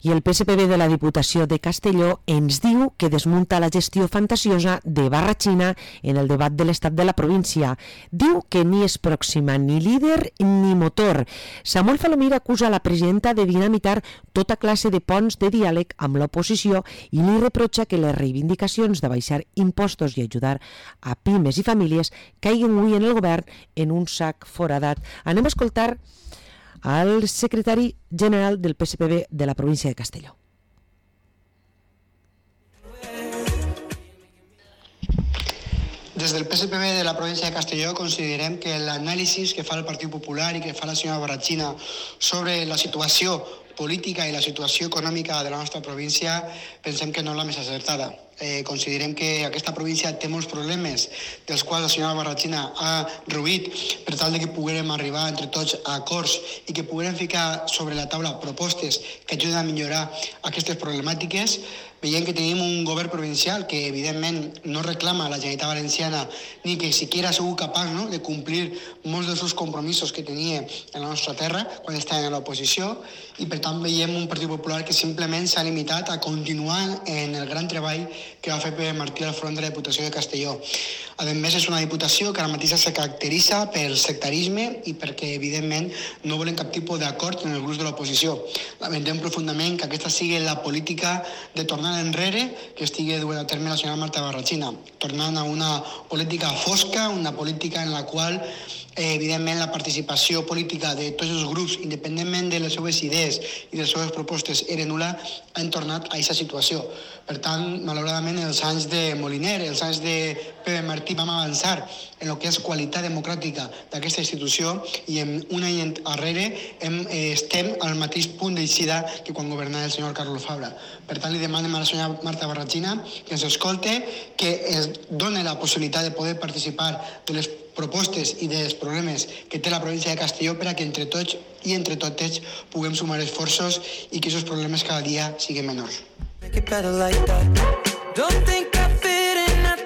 I el PSPB de la Diputació de Castelló ens diu que desmunta la gestió fantasiosa de Barratxina en el debat de l'estat de la província. Diu que ni és pròxima ni líder ni motor. Samuel Falomir acusa la presidenta de dinamitar tota classe de ponts de diàleg amb l'oposició i li reprotxa que les reivindicacions de baixar impostos i ajudar a pimes i famílies caiguen avui en el govern en un sac foradat. Anem a escoltar al secretari general del PSPB de la província de Castelló. Des del PSPB de la província de Castelló considerem que l'anàlisi que fa el Partit Popular i que fa la senyora Barratxina sobre la situació política i la situació econòmica de la nostra província pensem que no és la més acertada. Considerem que aquesta província té molts problemes dels quals la senyora Barratxina ha reduït per tal de que puguem arribar entre tots a acords i que puguem ficar sobre la taula propostes que ajuden a millorar aquestes problemàtiques. Veiem que tenim un govern provincial que evidentment no reclama a la Generalitat Valenciana ni que siquiera ha sigut capaç de complir molts dels seus compromisos que tenia en la nostra terra quan estava a l'oposició i per tant veiem un Partit Popular que simplement s'ha limitat a continuar en el gran treball que va fer Pere Martí al front de la Diputació de Castelló. A més, és una diputació que ara mateix se caracteritza pel sectarisme i perquè, evidentment, no volen cap tipus d'acord en els grups de l'oposició. Lamentem profundament que aquesta sigui la política de tornar enrere que estigui duent a terme la senyora Marta Barratxina, tornant a una política fosca, una política en la qual evidentment la participació política de tots els grups, independentment de les seves idees i de les seves propostes, era nul·la, han tornat a aquesta situació. Per tant, malauradament, els anys de Moliner, els anys de Pere Martí vam avançar en el que és qualitat democràtica d'aquesta institució i en un any darrere estem al mateix punt d'eixida que quan governava el senyor Carlos Fabra. Per tant, li demanem a la senyora Marta Barratxina que ens escolte, que es doni la possibilitat de poder participar de les propostes i dels problemes que té la província de Castelló per a que entre tots i entre totes puguem sumar esforços i que aquests problemes cada dia siguin menors.